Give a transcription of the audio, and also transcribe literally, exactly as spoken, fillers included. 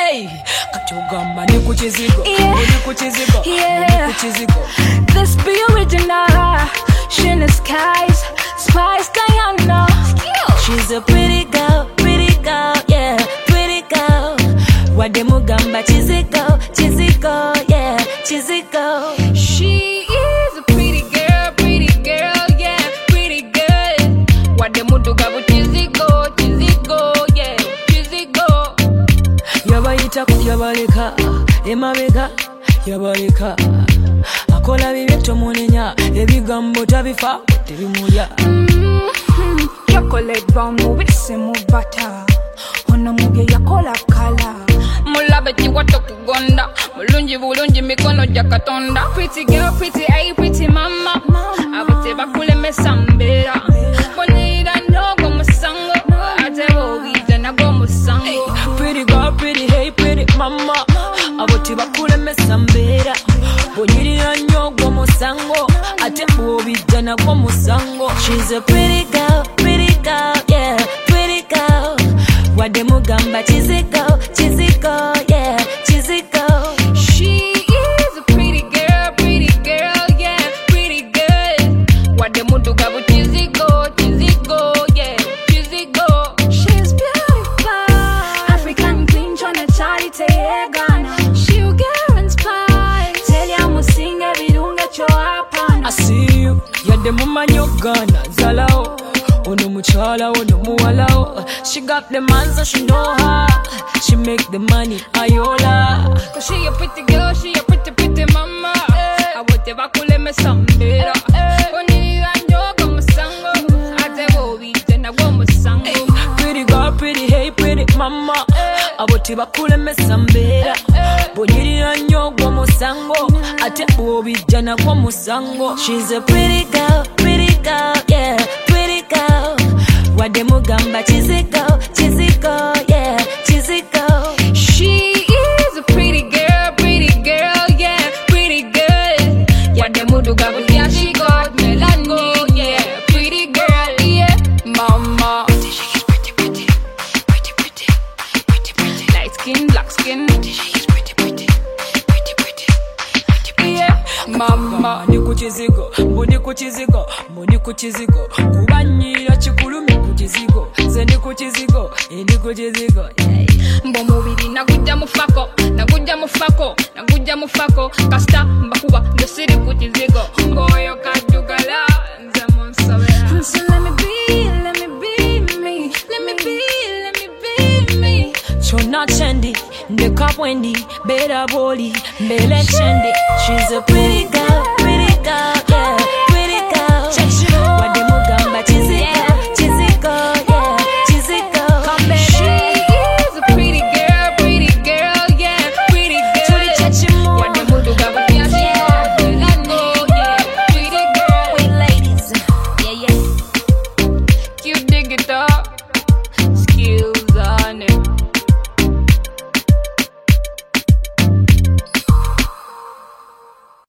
Hey, katugamba ni kuchizigo, ni kuchizigo, ni kuchizigo. This be original. She in the skies, Spice Diana. She's a pretty girl, pretty girl, yeah, pretty girl. Wademugamba chizigo, chizigo, yeah, chizigo. She is a pretty girl, pretty girl, yeah, pretty girl. Wademudugabu chizigo, chizigo, yeah, chizigo. Yabayita yabaleka, emabega yabaleka. Akola bibyeto munenya, ebigambo tabifa tebimulya. Mm-hmm. Chocolate brown mubisi mu butter. Ono mubye yakola kala. Mulabe chiwato kugonda. Mulungi bulungi mikono gya Katonda. Pretty girl, pretty eye, pretty mama. Abote bakulemesa mbeera. Bonira nyogo musango. Ate bobija nago musango. Pretty girl, pretty hey, pretty mama. Abote bakulemesa mbeera. Bonira nyogo musango. Ate bobija nago musango. She's a pretty girl, pretty girl, yeah, pretty girl. Wademugamba chizigo, chizigo, yeah, chizigo. She is a pretty girl, pretty girl, yeah, pretty girl. Wademudugabu chizigo, chizigo, yeah, chizigo. She's beautiful, African queen, Chona Charlie Ghana. She'll get inspired. Tell ya musinga virunga cho hapana. I see you, yade mumanyo Ghana, zalao. Ono muchala, ono muwalao. She got the man so she know her. She make the money, ayola. Cause she a pretty girl, she a pretty, pretty mama. I would never call him a sambera. Onira nyogo musango. Ate bobije na go musango. Pretty girl, pretty hey, pretty mama. Abote bakuleme sambera. Bonirira nyogo musango. Ate bobije na go musango. She's a pretty girl, pretty girl, yeah, pretty girl. Wademugamba chizigo, chizigo, yeah, chizigo. She is a pretty girl, pretty girl, yeah, pretty girl. Wademudugabu yeah, she got melanin, yeah, pretty girl, yeah, mama. She's pretty, pretty, pretty, pretty, pretty, pretty. Light skin, black skin. She's pretty, pretty, pretty, pretty, pretty, pretty. Yeah, mama. Ni kuchizigo, mbuni kuchizigo, mbuni kuchizigo. Kubanyira chikulumi kuchizigo. Zeni kuchizigo, ini kuchizigo. Mbo mubiri naguja mufako, naguja mufako, naguja mufako. Kasta mbakuba ndosiri kuchizigo. Ngoyo kajugala, nze monsabera. So let me be, let me be me. Let me be, let me be me. Chona chendi, ndeka wendi, bera boli, mbele chendi. She's a pretty girl, pretty girl, yeah, pretty girl. Wademugamba chizigo, chizigo, yeah, chizigo. She is a pretty girl, pretty girl, yeah, pretty girl. Wademudugabu yeah, she got melanin, yeah, pretty girl. We ladies, yeah, yeah. You dig it up.